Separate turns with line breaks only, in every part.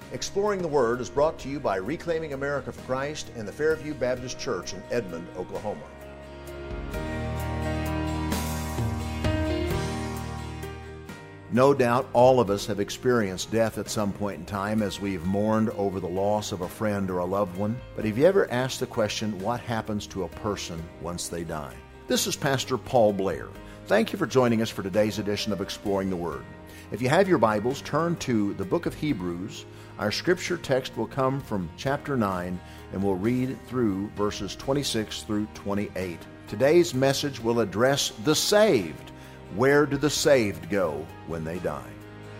Exploring the Word is brought to you by Reclaiming America for Christ and the Fairview Baptist Church in Edmond, Oklahoma. No doubt all of us have experienced death at some point in time as we've mourned over the loss of a friend or a loved one. But have you ever asked the question, what happens to a person once they die? This is Pastor Paul Blair. Thank you for joining us for today's edition of Exploring the Word. If you have your Bibles, turn to the book of Hebrews. Our scripture text will come from chapter 9, and we'll read through verses 26 through 28. Today's message will address the saved. Where do the saved go when they die?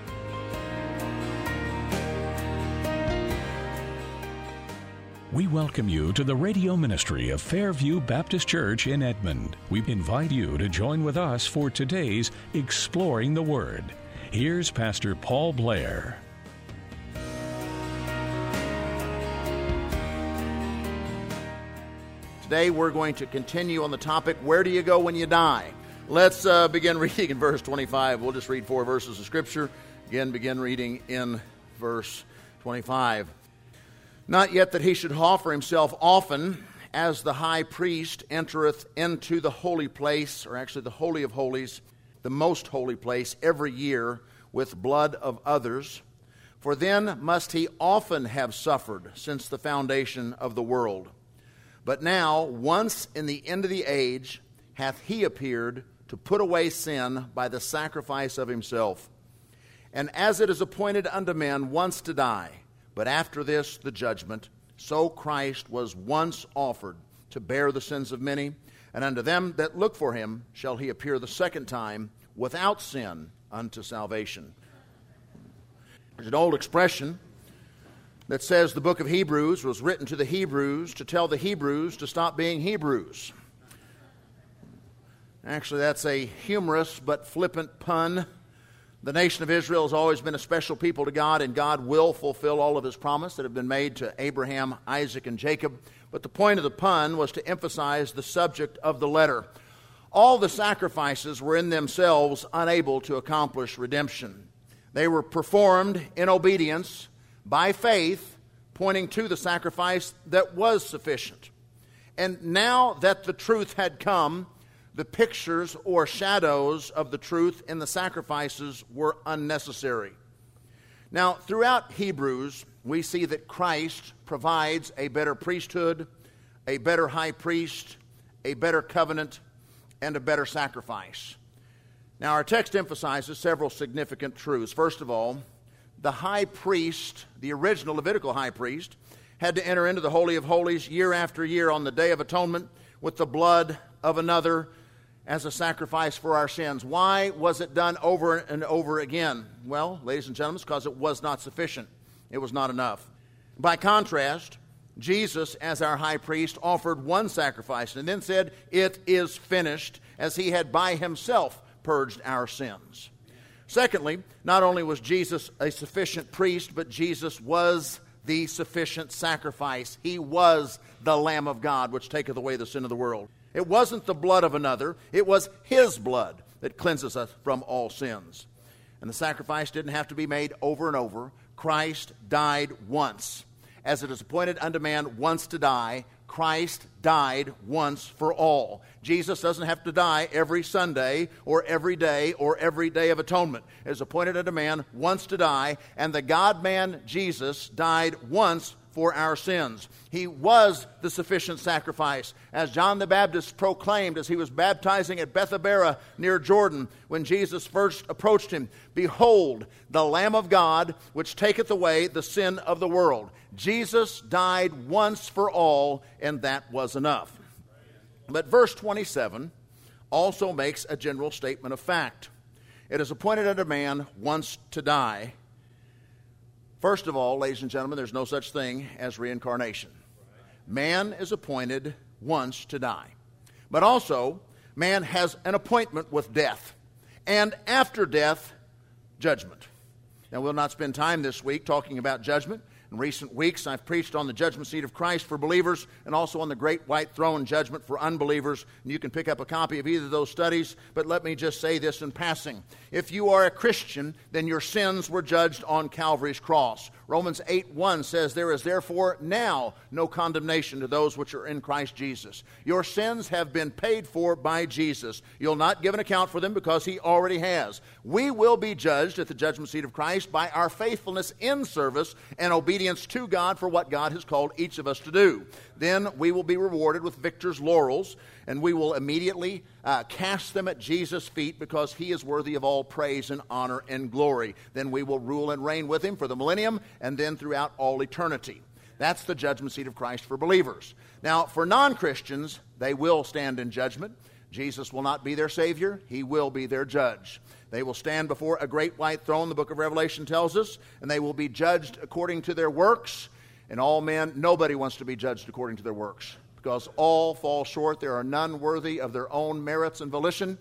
We welcome you to the radio ministry of Fairview Baptist Church in Edmond. We invite you to join with us for today's Exploring the Word. Here's Pastor Paul Blair.
Today we're going to continue on the topic, where do you go when you die? Let's begin reading in verse 25. We'll just read 4 verses of Scripture. Again, begin reading in verse 25. Not yet that he should offer himself often, as the high priest entereth into the holy place, or actually the Holy of Holies, the most holy place, every year with blood of others. For then must he often have suffered since the foundation of the world. But now, once in the end of the age, hath he appeared to put away sin by the sacrifice of himself. And as it is appointed unto men once to die, but after this the judgment, so Christ was once offered to bear the sins of many, and unto them that look for him shall he appear the second time without sin unto salvation. There's an old expression that says the book of Hebrews was written to the Hebrews to tell the Hebrews to stop being Hebrews. Actually, that's a humorous but flippant pun. The nation of Israel has always been a special people to God, and God will fulfill all of his promise that have been made to Abraham, Isaac, and Jacob. But the point of the pun was to emphasize the subject of the letter. All the sacrifices were in themselves unable to accomplish redemption. They were performed in obedience by faith, pointing to the sacrifice that was sufficient. And now that the truth had come, the pictures or shadows of the truth in the sacrifices were unnecessary. Now, throughout Hebrews, we see that Christ provides a better priesthood, a better high priest, a better covenant, and a better sacrifice. Now, our text emphasizes several significant truths. First of all, the high priest, the original Levitical high priest, had to enter into the Holy of Holies year after year on the Day of Atonement with the blood of another as a sacrifice for our sins. Why was it done over and over again? Well, ladies and gentlemen, it's because it was not sufficient. It was not enough. By contrast, Jesus, as our high priest, offered one sacrifice and then said, "It is finished," as he had by himself purged our sins. Secondly, not only was Jesus a sufficient priest, but Jesus was the sufficient sacrifice. He was the Lamb of God, which taketh away the sin of the world. It wasn't the blood of another. It was his blood that cleanses us from all sins. And the sacrifice didn't have to be made over and over. Christ died once. As it is appointed unto man once to die, Christ died once for all. Jesus doesn't have to die every Sunday or every day of atonement. It is appointed unto man once to die, and the God-man Jesus died once for our sins. He was the sufficient sacrifice. As John the Baptist proclaimed as he was baptizing at Bethabara near Jordan, when Jesus first approached him, "Behold, the Lamb of God, which taketh away the sin of the world." Jesus died once for all, and that was enough. But verse 27 also makes a general statement of fact. It is appointed unto man once to die. First of all, ladies and gentlemen, there's no such thing as reincarnation. Man is appointed once to die. But also, man has an appointment with death. And after death, judgment. Now, we'll not spend time this week talking about judgment. In recent weeks, I've preached on the judgment seat of Christ for believers and also on the great white throne judgment for unbelievers. And you can pick up a copy of either of those studies, but let me just say this in passing. If you are a Christian, then your sins were judged on Calvary's cross. Romans 8:1 says, "There is therefore now no condemnation to those which are in Christ Jesus." Your sins have been paid for by Jesus. You'll not give an account for them because he already has. We will be judged at the judgment seat of Christ by our faithfulness in service and obedience to God for what God has called each of us to do. Then we will be rewarded with victor's laurels, and we will immediately cast them at Jesus' feet because he is worthy of all praise and honor and glory. Then we will rule and reign with him for the millennium and then throughout all eternity. That's the judgment seat of Christ for believers. Now, for non-Christians, they will stand in judgment. Jesus will not be their Savior. He will be their judge. They will stand before a great white throne, the book of Revelation tells us, and they will be judged according to their works. And all men, nobody wants to be judged according to their works, because all fall short. There are none worthy of their own merits and volition.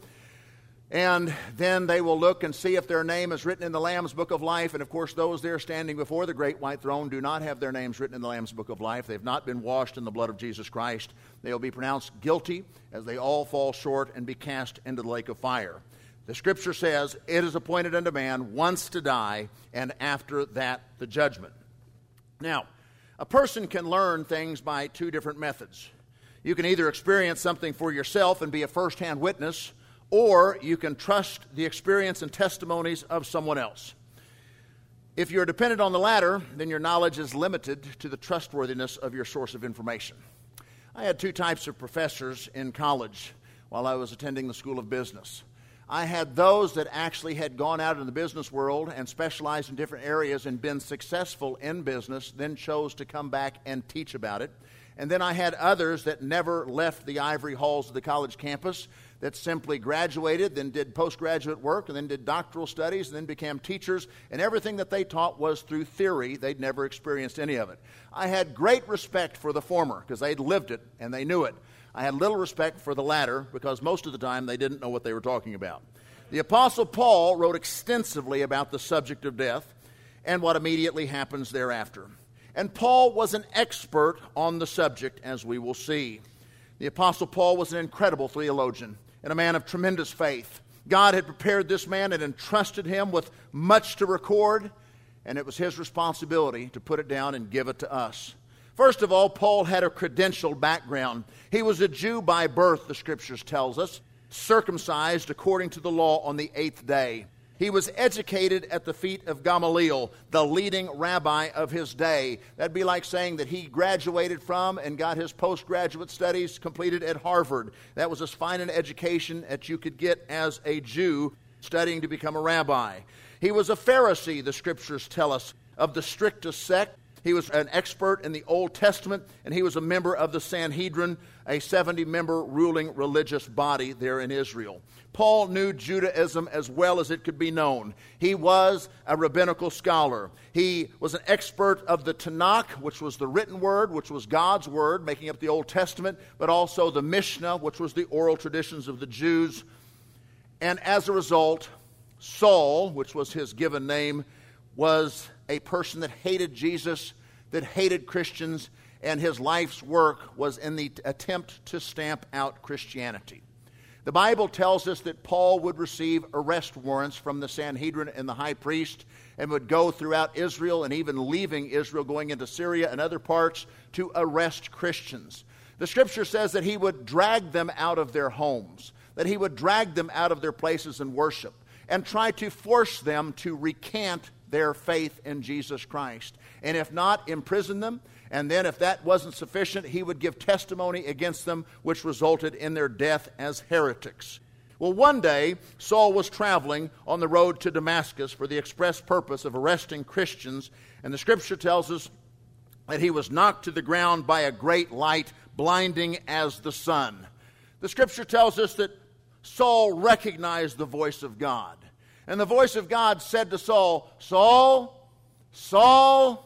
And then they will look and see if their name is written in the Lamb's book of life. And of course, those there standing before the great white throne do not have their names written in the Lamb's book of life. They've not been washed in the blood of Jesus Christ. They will be pronounced guilty as they all fall short and be cast into the lake of fire. The Scripture says, "It is appointed unto man once to die, and after that the judgment." Now, a person can learn things by two different methods. You can either experience something for yourself and be a first-hand witness, or you can trust the experience and testimonies of someone else. If you're dependent on the latter, then your knowledge is limited to the trustworthiness of your source of information. I had two types of professors in college while I was attending the School of Business. I had those that actually had gone out in the business world and specialized in different areas and been successful in business, then chose to come back and teach about it. And then I had others that never left the ivory halls of the college campus, that simply graduated, then did postgraduate work, and then did doctoral studies, and then became teachers, and everything that they taught was through theory. They'd never experienced any of it. I had great respect for the former because they'd lived it and they knew it. I had little respect for the latter because most of the time they didn't know what they were talking about. The Apostle Paul wrote extensively about the subject of death and what immediately happens thereafter. And Paul was an expert on the subject, as we will see. The Apostle Paul was an incredible theologian and a man of tremendous faith. God had prepared this man and entrusted him with much to record, and it was his responsibility to put it down and give it to us. First of all, Paul had a credentialed background. He was a Jew by birth, the Scriptures tells us, circumcised according to the law on the 8th day. He was educated at the feet of Gamaliel, the leading rabbi of his day. That'd be like saying that he graduated from and got his postgraduate studies completed at Harvard. That was as fine an education that you could get as a Jew studying to become a rabbi. He was a Pharisee, the Scriptures tell us, of the strictest sect. He was an expert in the Old Testament, and he was a member of the Sanhedrin, a 70-member ruling religious body there in Israel. Paul knew Judaism as well as it could be known. He was a rabbinical scholar. He was an expert of the Tanakh, which was the written word, which was God's word, making up the Old Testament, but also the Mishnah, which was the oral traditions of the Jews. And as a result, Saul, which was his given name, was a person that hated Jesus, that hated Christians, and his life's work was in the attempt to stamp out Christianity. The Bible tells us that Paul would receive arrest warrants from the Sanhedrin and the high priest and would go throughout Israel and even leaving Israel, going into Syria and other parts to arrest Christians. The Scripture says that he would drag them out of their homes, that he would drag them out of their places in worship and try to force them to recant their faith in Jesus Christ. And if not, imprison them. And then if that wasn't sufficient, he would give testimony against them, which resulted in their death as heretics. Well, one day, Saul was traveling on the road to Damascus for the express purpose of arresting Christians. And the Scripture tells us that he was knocked to the ground by a great light, blinding as the sun. The Scripture tells us that Saul recognized the voice of God. And the voice of God said to Saul, "Saul, Saul,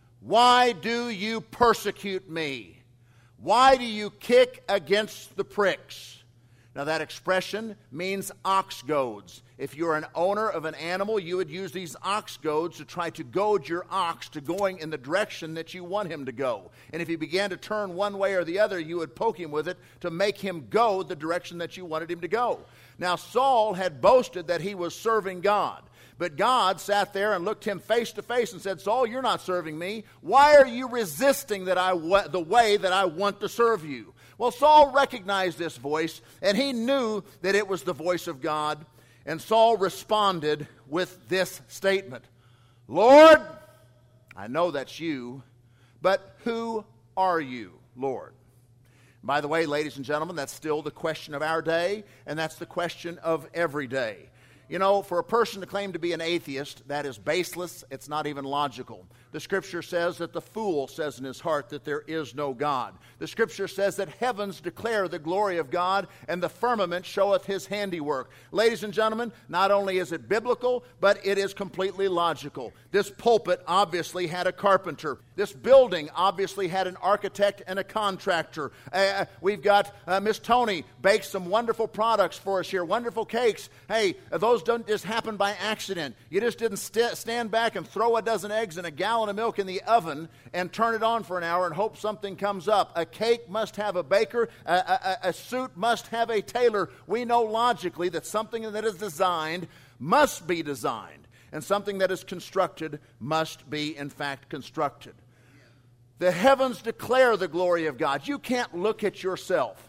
why do you persecute me? Why do you kick against the pricks?" Now that expression means ox goads. If you're an owner of an animal, you would use these ox goads to try to goad your ox to going in the direction that you want him to go. And if he began to turn one way or the other, you would poke him with it to make him go the direction that you wanted him to go. Now Saul had boasted that he was serving God, But God sat there and looked him face to face and said, Saul, you're not serving me. Why are you resisting the way that I want to serve you? Well, Saul recognized this voice, and he knew that it was the voice of God. And Saul responded with this statement, Lord, I know that's you, but who are you, Lord? By the way, ladies and gentlemen, that's still the question of our day, and that's the question of every day. You know, for a person to claim to be an atheist, that is baseless. It's not even logical. The Scripture says that the fool says in his heart that there is no God. The Scripture says that heavens declare the glory of God, and the firmament showeth his handiwork. Ladies and gentlemen, not only is it biblical, but it is completely logical. This pulpit obviously had a carpenter. This building obviously had an architect and a contractor. We've got Miss Tony bakes some wonderful products for us here, wonderful cakes. Hey, those don't just happen by accident. You just didn't stand back and throw a dozen eggs and a gallon of milk in the oven and turn it on for an hour and hope something comes up. A cake must have a baker. A suit must have a tailor. We know logically that something that is designed must be designed, and something that is constructed must be, in fact, constructed. The heavens declare the glory of God. You can't look at yourself.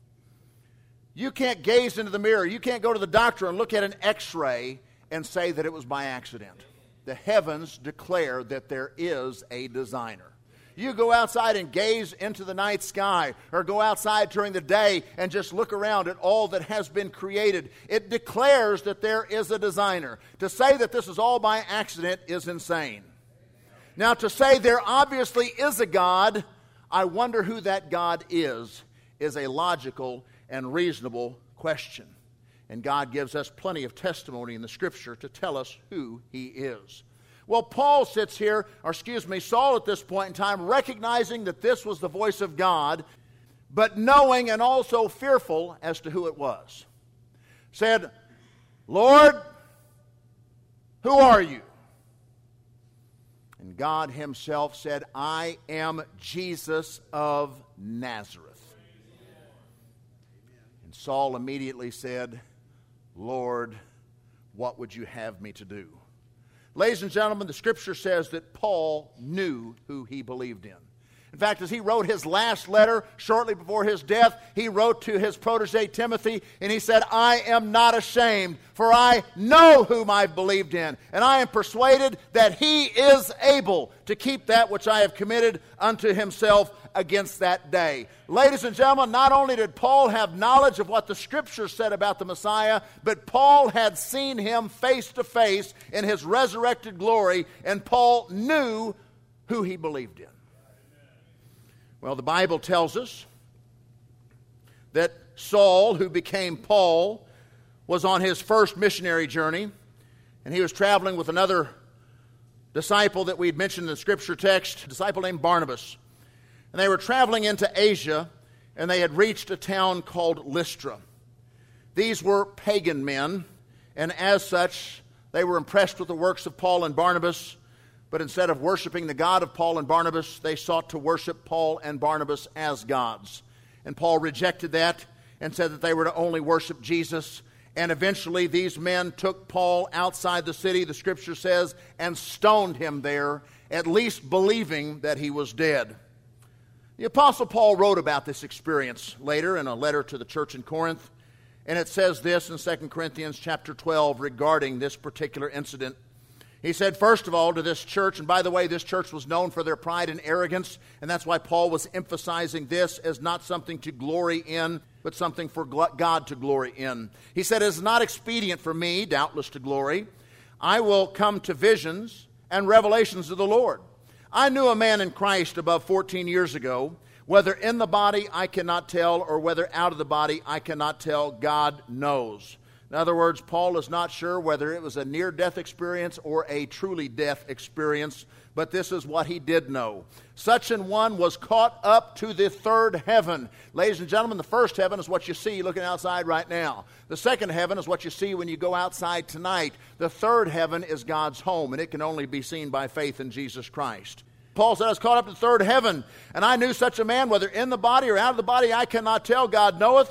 You can't gaze into the mirror. You can't go to the doctor and look at an x-ray and say that it was by accident. The heavens declare that there is a designer. You go outside and gaze into the night sky, or go outside during the day and just look around at all that has been created. It declares that there is a designer. To say that this is all by accident is insane. Now, to say there obviously is a God, I wonder who that God is a logical and reasonable question. And God gives us plenty of testimony in the Scripture to tell us who He is. Well, Saul at this point in time, recognizing that this was the voice of God, but knowing and also fearful as to who it was, said, Lord, who are you? And God Himself said, I am Jesus of Nazareth. And Saul immediately said, Lord, what would you have me to do? Ladies and gentlemen, the Scripture says that Paul knew who he believed in. In fact, as he wrote his last letter shortly before his death, he wrote to his protege Timothy, and he said, I am not ashamed, for I know whom I've believed in, and I am persuaded that he is able to keep that which I have committed unto himself against that day. Ladies and gentlemen, not only did Paul have knowledge of what the Scripture said about the Messiah, but Paul had seen him face to face in his resurrected glory, and Paul knew who he believed in. Well, the Bible tells us that Saul, who became Paul, was on his first missionary journey, and he was traveling with another disciple that we had mentioned in the Scripture text, a disciple named Barnabas. And they were traveling into Asia, and they had reached a town called Lystra. These were pagan men, and as such, they were impressed with the works of Paul and Barnabas. But instead of worshiping the God of Paul and Barnabas, they sought to worship Paul and Barnabas as gods. And Paul rejected that and said that they were to only worship Jesus. And eventually these men took Paul outside the city, the Scripture says, and stoned him there, at least believing that he was dead. The Apostle Paul wrote about this experience later in a letter to the church in Corinth. And it says this in 2 Corinthians chapter 12 regarding this particular incident. He said, first of all, to this church, and by the way, this church was known for their pride and arrogance, and that's why Paul was emphasizing this as not something to glory in, but something for God to glory in. He said, it is not expedient for me, doubtless to glory. I will come to visions and revelations of the Lord. I knew a man in Christ above 14 years ago, whether in the body I cannot tell, or whether out of the body I cannot tell, God knows. In other words, Paul is not sure whether it was a near-death experience or a truly death experience, but this is what he did know. Such an one was caught up to the third heaven. Ladies and gentlemen, the first heaven is what you see looking outside right now. The second heaven is what you see when you go outside tonight. The third heaven is God's home, and it can only be seen by faith in Jesus Christ. Paul said, I was caught up to the third heaven, and I knew such a man, whether in the body or out of the body, I cannot tell, God knoweth.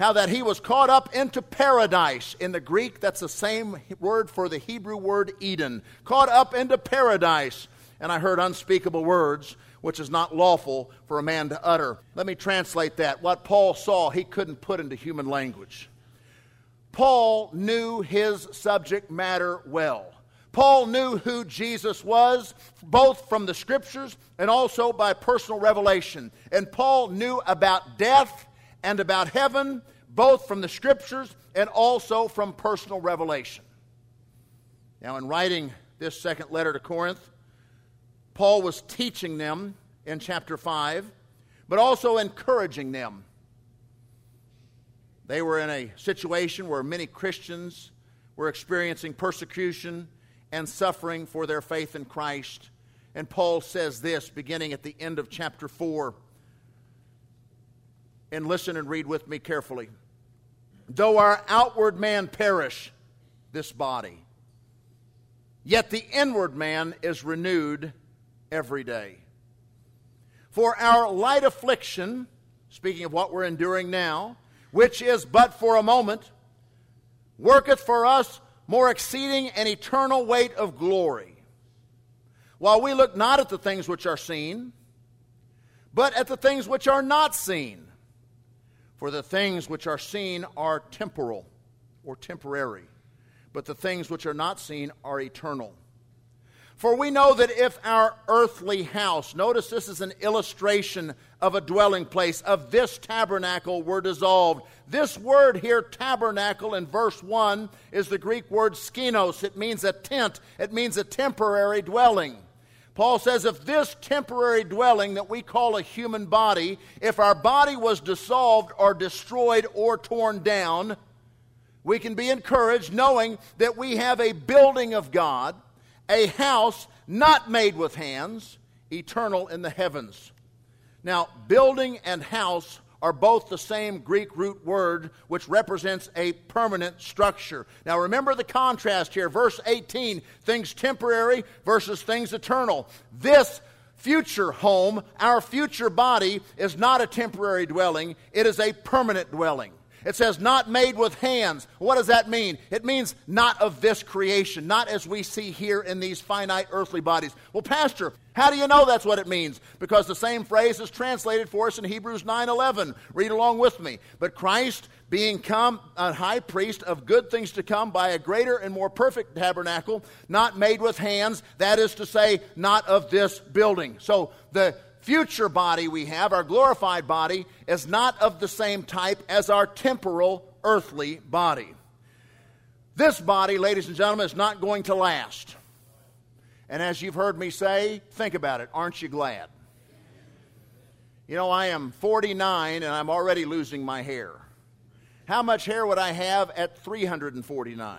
how that he was caught up into paradise. In the Greek, that's the same word for the Hebrew word Eden. Caught up into paradise. And I heard unspeakable words, which is not lawful for a man to utter. Let me translate that. What Paul saw, he couldn't put into human language. Paul knew his subject matter well. Paul knew who Jesus was, both from the Scriptures and also by personal revelation. And Paul knew about death and about heaven, both from the Scriptures and also from personal revelation. Now, in writing this second letter to Corinth, Paul was teaching them in chapter 5, but also encouraging them. They were in a situation where many Christians were experiencing persecution and suffering for their faith in Christ. And Paul says this, beginning at the end of chapter 4. And listen and read with me carefully. Though our outward man perish, this body, yet the inward man is renewed every day. For our light affliction, speaking of what we're enduring now, which is but for a moment, worketh for us more exceeding and eternal weight of glory. While we look not at the things which are seen, but at the things which are not seen. For the things which are seen are temporal or temporary, but the things which are not seen are eternal. For we know that if our earthly house, notice this is an illustration of a dwelling place, of this tabernacle, were dissolved. This word here, tabernacle, in verse 1, is the Greek word skinos. It means a tent. It means a temporary dwelling. Paul says if this temporary dwelling that we call a human body, if our body was dissolved or destroyed or torn down, we can be encouraged knowing that we have a building of God, a house not made with hands, eternal in the heavens. Now, building and house are both the same Greek root word, which represents a permanent structure. Now, remember the contrast here. Verse 18, things temporary versus things eternal. This future home, our future body, is not a temporary dwelling. It is a permanent dwelling. It says not made with hands. What does that mean? It means not of this creation, not as we see here in these finite earthly bodies. Well, Pastor, how do you know that's what it means? Because the same phrase is translated for us in Hebrews 9:11. Read along with me. But Christ, being come a high priest of good things to come by a greater and more perfect tabernacle, not made with hands, that is to say, not of this building. So the future body we have, our glorified body, is not of the same type as our temporal earthly body. This body, ladies and gentlemen, is not going to last. And as you've heard me say, think about it. Aren't you glad? You know, I am 49 and I'm already losing my hair. How much hair would I have at 349?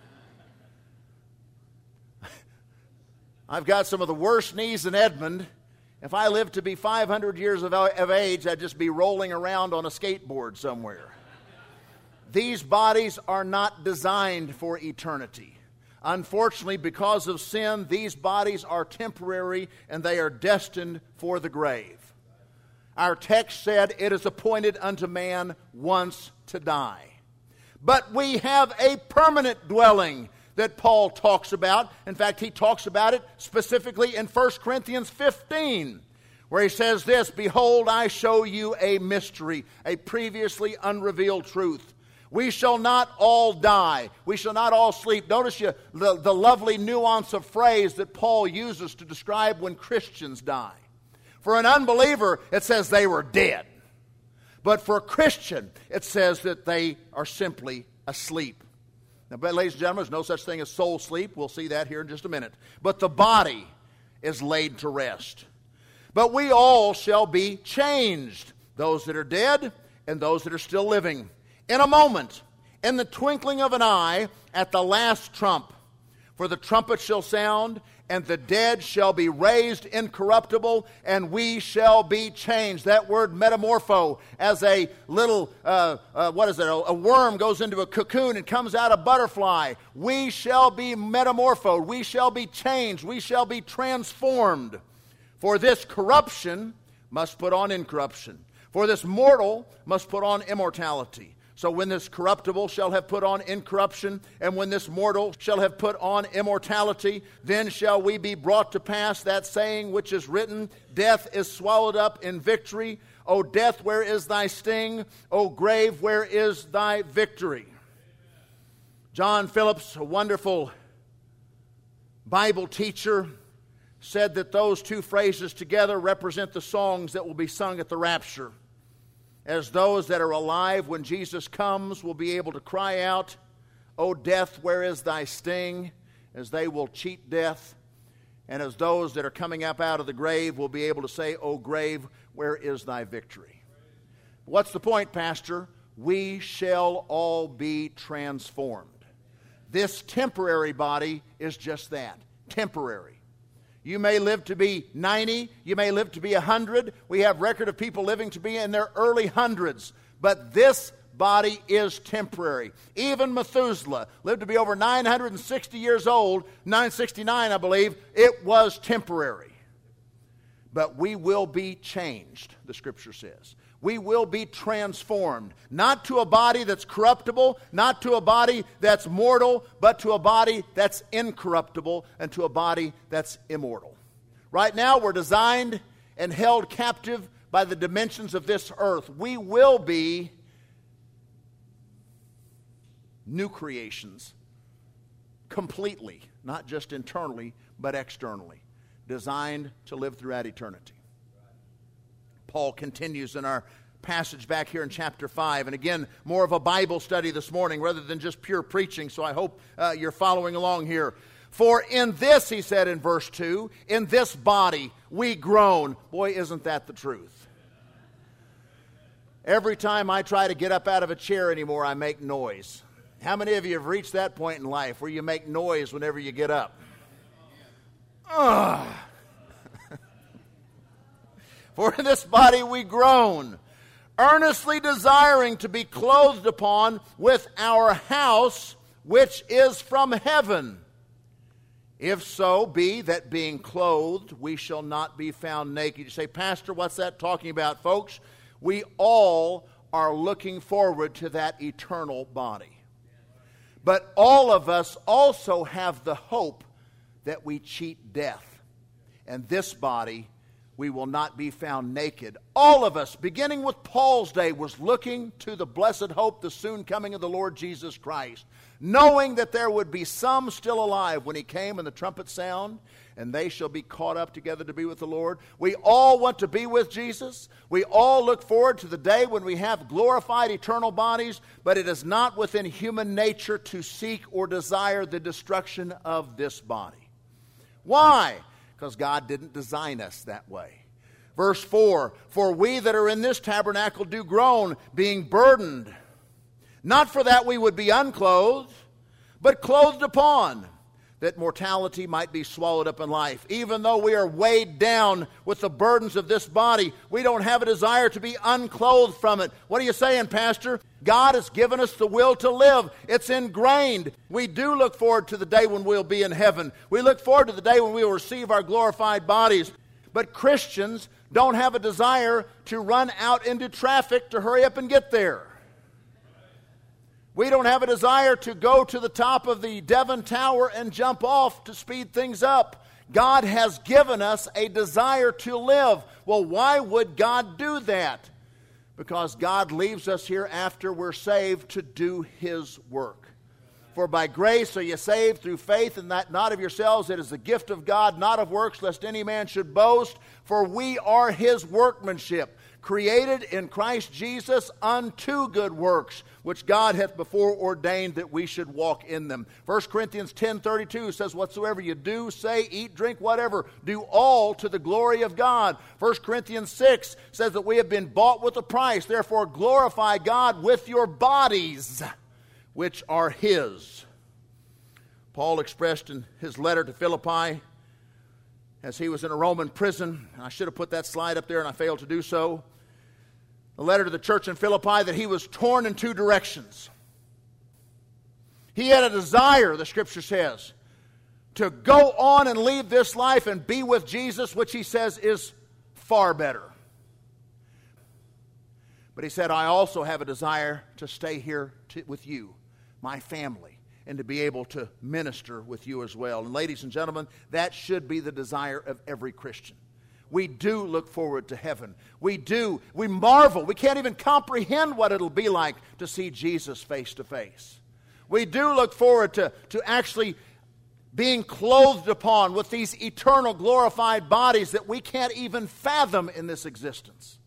I've got some of the worst knees in Edmond. If I lived to be 500 years of age, I'd just be rolling around on a skateboard somewhere. These bodies are not designed for eternity. Unfortunately, because of sin, these bodies are temporary and they are destined for the grave. Our text said, it is appointed unto man once to die. But we have a permanent dwelling that Paul talks about. In fact, he talks about it specifically in 1 Corinthians 15, where he says this, behold, I show you a mystery, a previously unrevealed truth. We shall not all die. We shall not all sleep. Notice the lovely nuance of phrase that Paul uses to describe when Christians die. For an unbeliever, it says they were dead. But for a Christian, it says that they are simply asleep. Now, ladies and gentlemen, there's no such thing as soul sleep. We'll see that here in just a minute. But the body is laid to rest. But we all shall be changed, those that are dead and those that are still living. In a moment, in the twinkling of an eye, at the last trump. For the trumpet shall sound, and the dead shall be raised incorruptible, and we shall be changed. That word metamorpho, as a little, a worm goes into a cocoon and comes out a butterfly. We shall be metamorphosed. We shall be changed. We shall be transformed. For this corruption must put on incorruption. For this mortal must put on immortality. So when this corruptible shall have put on incorruption, and when this mortal shall have put on immortality, then shall we be brought to pass that saying which is written, Death is swallowed up in victory. O death, where is thy sting? O grave, where is thy victory? John Phillips, a wonderful Bible teacher, said that those two phrases together represent the songs that will be sung at the rapture, as those that are alive when Jesus comes will be able to cry out, O death, where is thy sting? As they will cheat death. And as those that are coming up out of the grave will be able to say, O grave, where is thy victory? What's the point, Pastor? We shall all be transformed. This temporary body is just that, temporary. You may live to be 90, you may live to be 100. We have record of people living to be in their early hundreds. But this body is temporary. Even Methuselah lived to be over 960 years old, 969 I believe. It was temporary. But we will be changed, the Scripture says. We will be transformed, not to a body that's corruptible, not to a body that's mortal, but to a body that's incorruptible and to a body that's immortal. Right now, we're designed and held captive by the dimensions of this earth. We will be new creations completely, not just internally, but externally, designed to live throughout eternity. Paul continues in our passage back here in chapter 5. And again, more of a Bible study this morning rather than just pure preaching, so I hope you're following along here. For in this, he said in verse 2, in this body we groan. Boy, isn't that the truth? Every time I try to get up out of a chair anymore, I make noise. How many of you have reached that point in life where you make noise whenever you get up? Ugh. For in this body we groan, earnestly desiring to be clothed upon with our house, which is from heaven. If so be that being clothed, we shall not be found naked. You say, Pastor, what's that talking about, folks? We all are looking forward to that eternal body. But all of us also have the hope that we cheat death. And this body, we will not be found naked. All of us, beginning with Paul's day, was looking to the blessed hope, the soon coming of the Lord Jesus Christ, knowing that there would be some still alive when he came and the trumpet sound, and they shall be caught up together to be with the Lord. We all want to be with Jesus. We all look forward to the day when we have glorified eternal bodies, but it is not within human nature to seek or desire the destruction of this body. Why? Because God didn't design us that way. Verse 4, for we that are in this tabernacle do groan, being burdened, not for that we would be unclothed, but clothed upon, that mortality might be swallowed up in life. Even though we are weighed down with the burdens of this body, we don't have a desire to be unclothed from it. What are you saying, Pastor? God has given us the will to live. It's ingrained. We do look forward to the day when we'll be in heaven. We look forward to the day when we will receive our glorified bodies. But Christians don't have a desire to run out into traffic to hurry up and get there. We don't have a desire to go to the top of the Devon Tower and jump off to speed things up. God has given us a desire to live. Well, why would God do that? Because God leaves us here after we're saved to do His work. For by grace are you saved through faith, and that not of yourselves, it is the gift of God, not of works, lest any man should boast. For we are His workmanship, created in Christ Jesus unto good works, which God hath before ordained that we should walk in them. 1 Corinthians 10:32 says, whatsoever you do, say, eat, drink, whatever, do all to the glory of God. 1 Corinthians 6 says that we have been bought with a price. Therefore glorify God with your bodies, which are His. Paul expressed in his letter to Philippi, as he was in a Roman prison, and I should have put that slide up there and I failed to do so, the letter to the church in Philippi, that he was torn in two directions. He had a desire, the Scripture says, to go on and leave this life and be with Jesus, which he says is far better. But he said, I also have a desire to stay here with you, my family, and to be able to minister with you as well. And ladies and gentlemen, that should be the desire of every Christian. We do look forward to heaven. We marvel. We can't even comprehend what it'll be like to see Jesus face to face. We do look forward to actually being clothed upon with these eternal glorified bodies that we can't even fathom in this existence.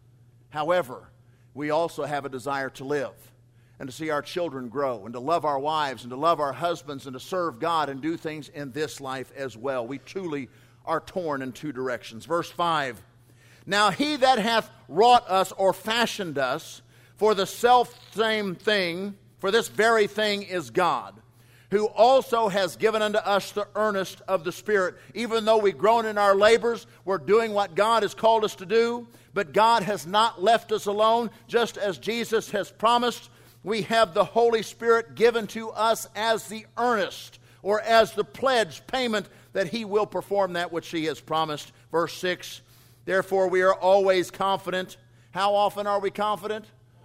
However, we also have a desire to live and to see our children grow and to love our wives and to love our husbands and to serve God and do things in this life as well. We truly are torn in two directions. Verse 5, now he that hath wrought us or fashioned us for the selfsame thing, for this very thing is God, who also has given unto us the earnest of the Spirit. Even though we groan in our labors, we're doing what God has called us to do, but God has not left us alone. Just as Jesus has promised, we have the Holy Spirit given to us as the earnest, or as the pledge payment that He will perform that which He has promised. Verse 6, therefore we are always confident. How often are we confident?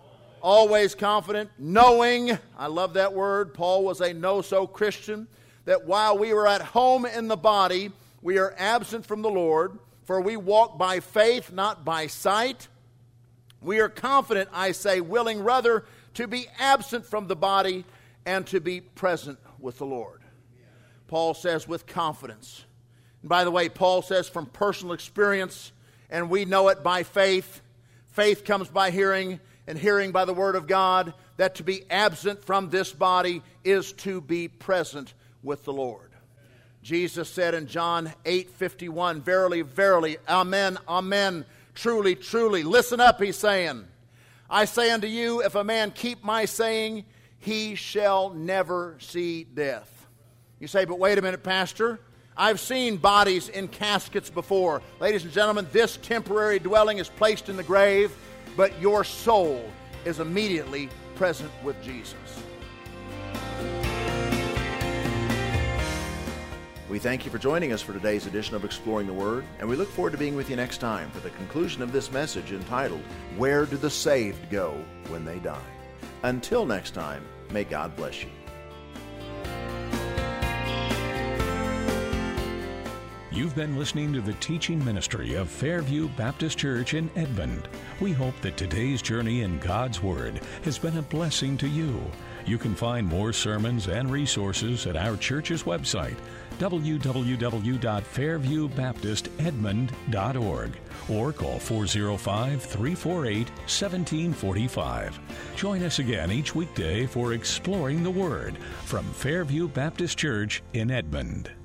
Always confident, knowing, I love that word, Paul was a know-so Christian, that while we were at home in the body, we are absent from the Lord, for we walk by faith, not by sight. We are confident, I say, willing rather to be absent from the body and to be present with the Lord. Paul says with confidence. And by the way, Paul says from personal experience, and we know it by faith. Faith comes by hearing, and hearing by the Word of God, that to be absent from this body is to be present with the Lord. Jesus said in John 8:51, verily, verily, amen, amen, truly, truly. Listen up, he's saying. I say unto you, if a man keep my saying, he shall never see death. You say, but wait a minute, Pastor. I've seen bodies in caskets before. Ladies and gentlemen, this temporary dwelling is placed in the grave, but your soul is immediately present with Jesus.
We thank you for joining us for today's edition of Exploring the Word, and we look forward to being with you next time for the conclusion of this message entitled, Where Do the Saved Go When They Die? Until next time, may God bless you.
You've been listening to the teaching ministry of Fairview Baptist Church in Edmond. We hope that today's journey in God's Word has been a blessing to you. You can find more sermons and resources at our church's website, www.fairviewbaptistedmond.org, or call 405-348-1745. Join us again each weekday for Exploring the Word from Fairview Baptist Church in Edmond.